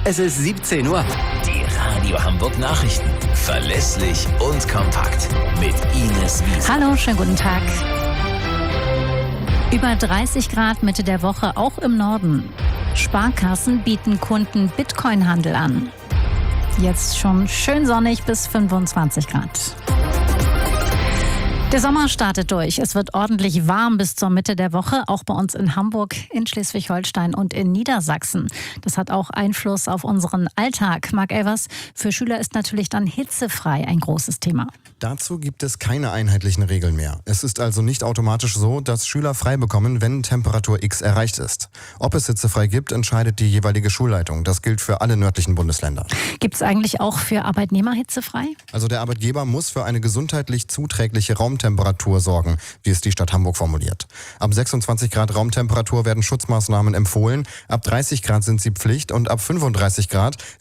Es ist 17 Uhr. Die Radio Hamburg Nachrichten. Verlässlich und kompakt. Mit Ines Wiese. Hallo, schönen guten Tag. Über 30 Grad Mitte der Woche, auch im Norden. Sparkassen bieten Kunden Bitcoin-Handel an. Jetzt schon schön sonnig bis 25 Grad. Der Sommer startet durch. Es wird ordentlich warm bis zur Mitte der Woche, auch bei uns in Hamburg, in Schleswig-Holstein und in Niedersachsen. Das hat auch Einfluss auf unseren Alltag. Marc Elvers, für Schüler ist natürlich dann hitzefrei ein großes Thema. Dazu gibt es keine einheitlichen Regeln mehr. Es ist also nicht automatisch so, dass Schüler frei bekommen, wenn Temperatur X erreicht ist. Ob es hitzefrei gibt, entscheidet die jeweilige Schulleitung. Das gilt für alle nördlichen Bundesländer. Gibt es eigentlich auch für Arbeitnehmer hitzefrei? Also der Arbeitgeber muss für eine gesundheitlich zuträgliche Raumtemperatur sorgen, wie es die Stadt Hamburg formuliert. Ab 26 Grad Raumtemperatur werden Schutzmaßnahmen empfohlen, ab 30 Grad sind sie Pflicht und ab 35 Grad